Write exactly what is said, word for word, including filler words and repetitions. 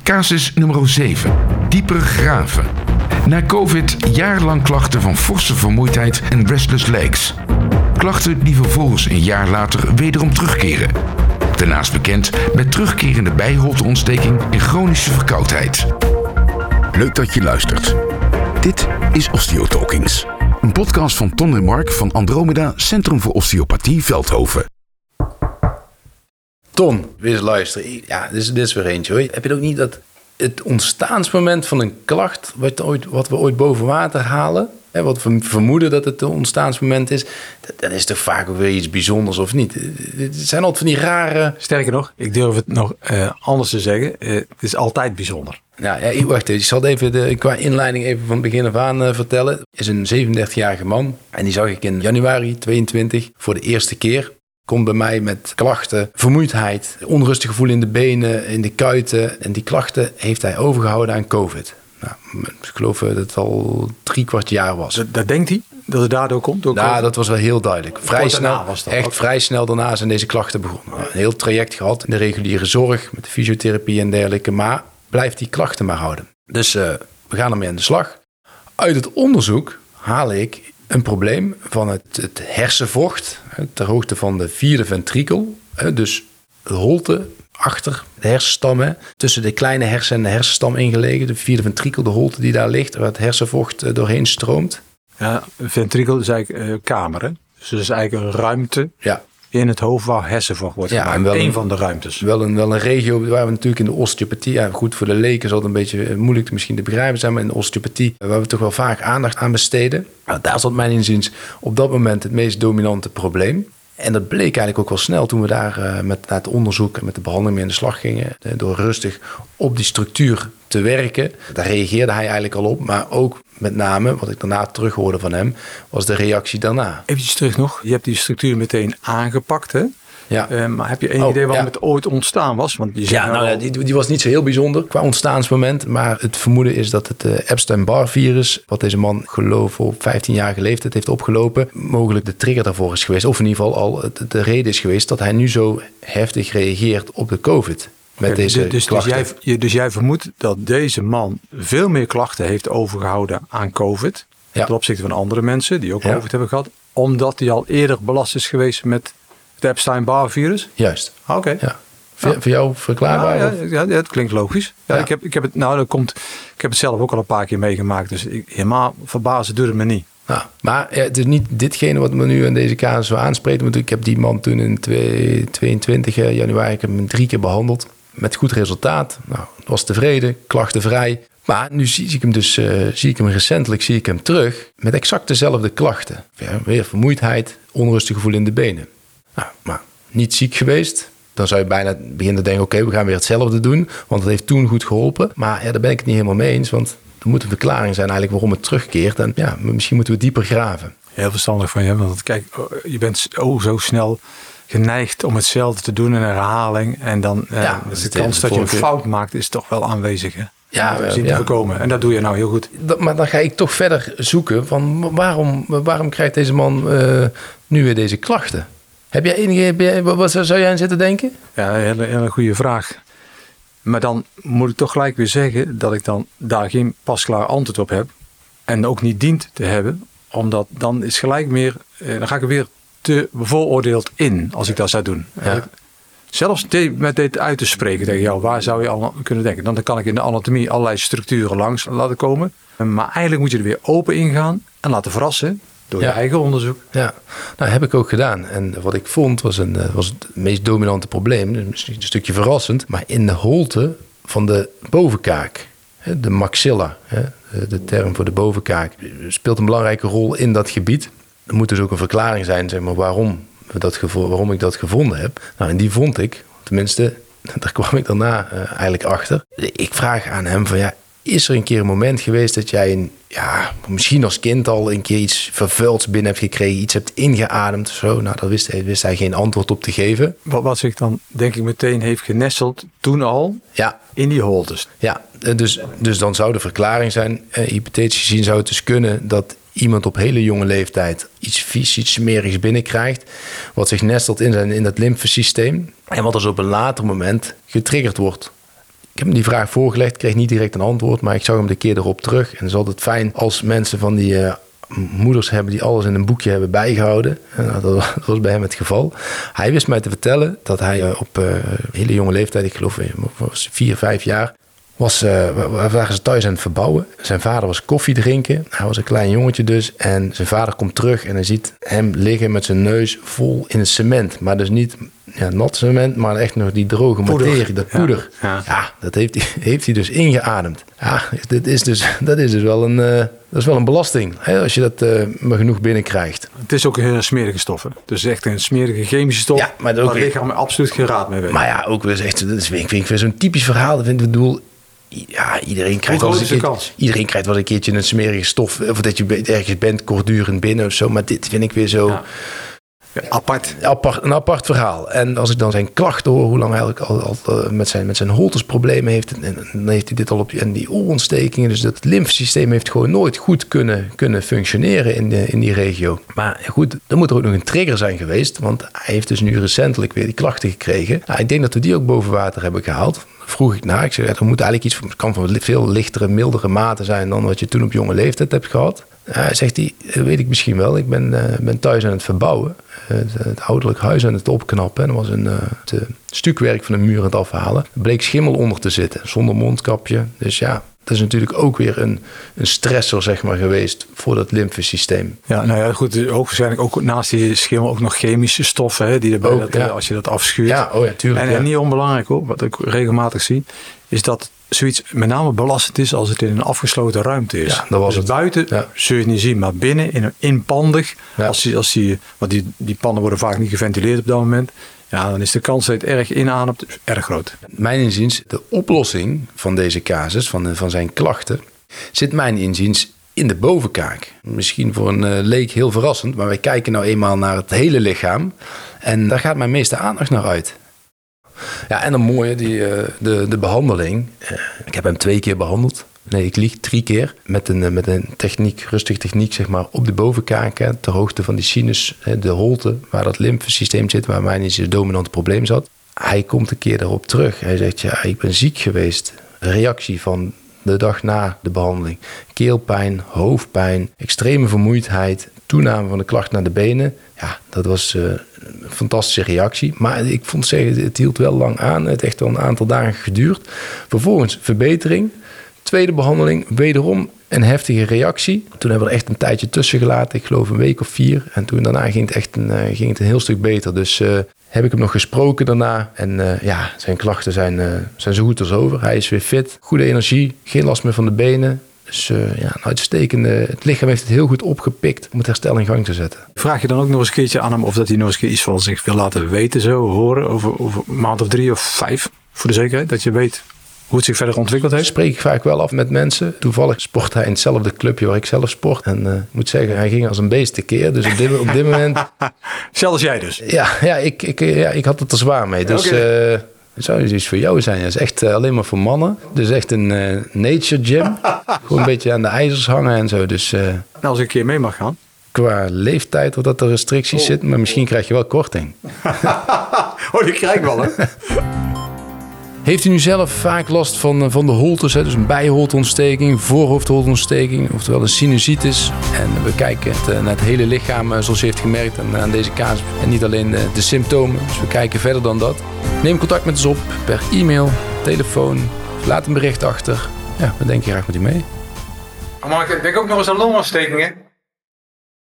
Casus nummer zeven. Dieper graven. Na COVID jarenlang klachten van forse vermoeidheid en restless legs. Klachten die vervolgens een jaar later wederom terugkeren. Daarnaast bekend met terugkerende bijholteontsteking en chronische verkoudheid. Leuk dat je luistert. Dit is Osteotalkings. Een podcast van Ton en Mark van Andromeda Centrum voor Osteopathie Veldhoven. Ton, weer eens luisteren. Ja, dit is, dit is weer eentje hoor. Heb je het ook niet dat het ontstaansmoment van een klacht, wat, ooit, wat we ooit boven water halen, hè, wat we vermoeden dat het een ontstaansmoment is, dat, dat is toch vaak ook weer iets bijzonders of niet? Het zijn altijd van die rare... Sterker nog, ik durf het nog uh, anders te zeggen. Uh, het is altijd bijzonder. Nou ja, wacht even. Ik zal het even de, qua inleiding even van begin af aan uh, vertellen. Het is een zevenendertigjarige man en die zag ik in januari tweeëntwintig voor de eerste keer. Komt bij mij met klachten, vermoeidheid, onrustig gevoel in de benen, in de kuiten. En die klachten heeft hij overgehouden aan COVID. Nou, ik geloof dat het al drie kwart jaar was. Dat, dat denkt hij? Dat het daardoor komt? Door nou, dat was wel heel duidelijk. Vrij snel, was dat echt ook. vrij snel daarna zijn deze klachten begonnen. Een heel traject gehad in de reguliere zorg, met de fysiotherapie en dergelijke. Maar blijft die klachten maar houden. Dus uh, we gaan ermee aan de slag. Uit het onderzoek haal ik een probleem van het, het hersenvocht ter hoogte van de vierde ventrikel. Dus de holte achter de hersenstam, tussen de kleine hersen en de hersenstam ingelegen. De vierde ventrikel, de holte die daar ligt, waar het hersenvocht doorheen stroomt. Ja, ventrikel is eigenlijk uh, kamer, hè? Dus dat is eigenlijk een ruimte ja. in het hoofd waar hersenvocht wordt ja, gemaakt. Eén van de ruimtes. Wel een, wel een regio waar we natuurlijk in de osteopathie, ja, goed voor de leken zal het een beetje moeilijk misschien te begrijpen zijn, maar in de osteopathie waar we toch wel vaak aandacht aan besteden. Nou, daar zat mijn inziens op dat moment het meest dominante probleem. En dat bleek eigenlijk ook wel snel toen we daar uh, met het onderzoek en met de behandeling mee aan de slag gingen. Door rustig op die structuur te werken. Daar reageerde hij eigenlijk al op. Maar ook met name, wat ik daarna terughoorde van hem, was de reactie daarna. Even terug nog. Je hebt die structuur meteen aangepakt, hè? Ja. Uh, maar heb je enig oh, idee waarom ja. het ooit ontstaan was? Want je ja, nou, al... die, die was niet zo heel bijzonder qua ontstaansmoment. Maar het vermoeden is dat het uh, Epstein-Barr-virus, wat deze man geloof op vijftienjarige leeftijd heeft opgelopen, mogelijk de trigger daarvoor is geweest. Of in ieder geval al de, de reden is geweest dat hij nu zo heftig reageert op de COVID. Met okay, deze dus, dus, jij, dus jij vermoedt dat deze man veel meer klachten heeft overgehouden aan COVID. Ja. Ten opzichte van andere mensen die ook ja. COVID hebben gehad. Omdat hij al eerder belast is geweest met het Epstein-Barr-virus? Juist. Oké. Okay. Ja. Voor, ja. voor jou verklaarbaar? Ja, ja, ja, dat klinkt logisch. Ja, ja. Ik, heb, ik, heb het, nou, dat komt, ik heb het zelf ook al een paar keer meegemaakt. Dus ik, helemaal verbazen doet het me niet. Nou, maar ja, het is niet ditgene wat me nu in deze casus zo aanspreekt. Want ik heb die man toen in tweeëntwintig januari, ik heb hem drie keer behandeld. Met goed resultaat. Nou, was tevreden, klachtenvrij. Maar nu zie ik hem dus, uh, zie ik hem recentelijk, zie ik hem terug met exact dezelfde klachten. Ja, weer vermoeidheid, onrustig gevoel in de benen. Nou, maar niet ziek geweest. Dan zou je bijna beginnen te denken, oké, okay, we gaan weer hetzelfde doen. Want het heeft toen goed geholpen. Maar ja, daar ben ik het niet helemaal mee eens. Want er moet een verklaring zijn eigenlijk waarom het terugkeert. En ja, misschien moeten we dieper graven. Heel verstandig van je. Want kijk, je bent oh, zo snel geneigd om hetzelfde te doen in een herhaling. En dan ja, uh, de kans dat je een fout maakt is toch wel aanwezig, hè? Ja, we zien ja. te voorkomen. En dat doe je nou heel goed. Dat, maar dan ga ik toch verder zoeken van waarom, waarom krijgt deze man uh, nu weer deze klachten? Heb jij enige, heb jij, wat zou jij aan zitten denken? Ja, een hele, hele goede vraag. Maar dan moet ik toch gelijk weer zeggen dat ik dan daar geen pasklaar antwoord op heb. En ook niet dient te hebben. Omdat dan is gelijk meer, uh, dan ga ik er weer te bevooroordeeld in als ik dat zou doen. Ja. Zelfs met dit uit te spreken tegen jou, waar zou je al kunnen denken? Dan kan ik in de anatomie allerlei structuren langs laten komen. Maar eigenlijk moet je er weer open ingaan en laten verrassen door ja. je eigen onderzoek. Ja, nou heb ik ook gedaan. En wat ik vond was, een, was het meest dominante probleem. Dus misschien een stukje verrassend, maar in de holte van de bovenkaak. De maxilla, de term voor de bovenkaak, speelt een belangrijke rol in dat gebied. Er moet dus ook een verklaring zijn, zeg maar, waarom. Dat gevo- waarom ik dat gevonden heb. Nou, en die vond ik, tenminste, daar kwam ik daarna uh, eigenlijk achter. Ik vraag aan hem van, ja, is er een keer een moment geweest dat jij, een, ja, misschien als kind al een keer iets vervuilds binnen hebt gekregen, iets hebt ingeademd of zo? Nou, daar wist hij, wist hij geen antwoord op te geven. Wat, wat zich dan, denk ik, meteen heeft genesteld toen al ja. in die holtes. Ja, dus, dus dan zou de verklaring zijn, uh, hypothetisch gezien zou het dus kunnen dat iemand op hele jonge leeftijd iets vies, iets smerigs binnenkrijgt, wat zich nestelt in, zijn, in dat lymfesysteem en wat dus op een later moment getriggerd wordt. Ik heb hem die vraag voorgelegd, kreeg niet direct een antwoord, maar ik zag hem de keer erop terug. En het is altijd fijn als mensen van die uh, moeders hebben die alles in een boekje hebben bijgehouden. En dat, dat was bij hem het geval. Hij wist mij te vertellen dat hij uh, op uh, hele jonge leeftijd, ik geloof was vier, vijf jaar, was, uh, we waren ze thuis aan het verbouwen. Zijn vader was koffie drinken. Hij was een klein jongetje dus. En zijn vader komt terug en hij ziet hem liggen met zijn neus vol in het cement. Maar dus niet ja, nat cement, maar echt nog die droge Poeder. materie, dat poeder. Ja, ja. ja dat heeft hij, heeft hij dus ingeademd. Ja, dat is dus, dat is dus wel een, uh, dat is wel een belasting. Hè, als je dat uh, maar genoeg binnenkrijgt. Het is ook een hele smerige stof. Hè? Dus echt een smerige chemische stof. Ja, maar dat waar het lichaam absoluut geen raad mee weet. Maar ja, ook weer echt, dat is, ik vind weer zo'n typisch verhaal. Dat vind ik bedoel. Ja, iedereen krijgt, wel eens een keer, kans? iedereen krijgt wel een keertje een smerige stof. Of dat je ergens bent, kortdurend binnen of zo. Maar dit vind ik weer zo... Ja. Ja, apart. apart. Een apart verhaal. En als ik dan zijn klachten hoor, hoe lang hij eigenlijk al, al met zijn, met zijn holtersproblemen heeft. En dan heeft hij dit al op en die oorontstekingen. Dus dat lymfesysteem heeft gewoon nooit goed kunnen, kunnen functioneren in, de, in die regio. Maar goed, dan moet er ook nog een trigger zijn geweest. Want hij heeft dus nu recentelijk weer die klachten gekregen. Nou, ik denk dat we die ook boven water hebben gehaald. Vroeg ik naar. Ik zei, er moet eigenlijk iets van, het kan van veel lichtere, mildere mate zijn dan wat je toen op jonge leeftijd hebt gehad. Uh, zegt hij, weet ik misschien wel. Ik ben, uh, ben thuis aan het verbouwen. Uh, het, het ouderlijk huis aan het opknappen. En er was een uh, het stukwerk van de muur aan het afhalen. Er bleek schimmel onder te zitten, zonder mondkapje. Dus ja, dat is natuurlijk ook weer een, een stressor zeg maar, geweest voor dat lymfesysteem. Ja, nou ja, goed. Ook waarschijnlijk ook naast die schimmel ook nog chemische stoffen. Hè, die erbij ook, dat, ja. als je dat afschuurt. Ja, oh ja, tuurlijk. En, ja. en niet onbelangrijk hoor, wat ik regelmatig zie, is dat zoiets met name belastend is als het in een afgesloten ruimte is. Ja, dat was dus het. buiten Ja. zul je het niet zien, maar binnen, in een inpandig, Ja. als die, als die, want die, die pannen worden vaak niet geventileerd op dat moment. Ja, dan is de kans dat je het erg inademt erg groot. Mijn inziens, de oplossing van deze casus, van, de, van zijn klachten, zit mijn inziens in de bovenkaak. Misschien voor een uh, leek heel verrassend, maar wij kijken nou eenmaal naar het hele lichaam. En daar gaat mijn meeste aandacht naar uit. Ja, en dan mooie, die, uh, de, de behandeling. Uh, ik heb hem twee keer behandeld. Nee, ik lieg drie keer. Met een, uh, met een techniek, rustige techniek, zeg maar, op de bovenkaak. Hè, ter hoogte van die sinus, hè, de holte, waar dat lymfesysteem zit, waar mijn is het dominante probleem zat. Hij komt een keer daarop terug. Hij zegt, ja, ik ben ziek geweest. Reactie van de dag na de behandeling. Keelpijn, hoofdpijn, extreme vermoeidheid, toename van de klacht naar de benen. Ja, dat was uh, een fantastische reactie. Maar ik vond zeggen, het hield wel lang aan. Het heeft echt wel een aantal dagen geduurd. Vervolgens verbetering. Tweede behandeling, wederom een heftige reactie. Toen hebben we er echt een tijdje tussen gelaten. Ik geloof een week of vier. En toen daarna ging het echt een, uh, ging het een heel stuk beter. Dus uh, heb ik hem nog gesproken daarna. En uh, ja, zijn klachten zijn, uh, zijn zo goed als over. Hij is weer fit. Goede energie. Geen last meer van de benen. Dus uh, ja, een uitstekende... Het lichaam heeft het heel goed opgepikt om het herstel in gang te zetten. Vraag je dan ook nog eens een keertje aan hem of dat hij nog eens een keer iets van zich wil laten weten, zo horen, over, over een maand of drie of vijf, voor de zekerheid, dat je weet hoe het zich verder ontwikkeld heeft? Spreek ik vaak wel af met mensen. Toevallig sport hij in hetzelfde clubje waar ik zelf sport. En uh, ik moet zeggen, hij ging als een beest tekeer. Dus op dit, op dit moment... Zelfs jij dus? Ja, ja, ik, ik, ja, ik had het er zwaar mee. Dus okay. uh, het zou iets voor jou zijn. Het is echt uh, alleen maar voor mannen. Dus echt een uh, nature gym. Gewoon een beetje aan de ijzers hangen en zo. Dus, uh, nou, als ik een keer mee mag gaan. Qua leeftijd, wat dat er restricties oh. zitten. Maar misschien krijg je wel korting. Oh, die krijg ik wel, hè? Heeft u nu zelf vaak last van, van de holtes, hè? Dus een bijholteontsteking, voorhoofdholteontsteking, oftewel een sinusitis. En we kijken het, naar het hele lichaam, zoals u heeft gemerkt, en aan deze casus. En niet alleen de, de symptomen, dus we kijken verder dan dat. Neem contact met ons op per e-mail, telefoon, laat een bericht achter. Ja, we denken graag met u mee. Maar ik denk ook nog eens aan longontsteking, hè?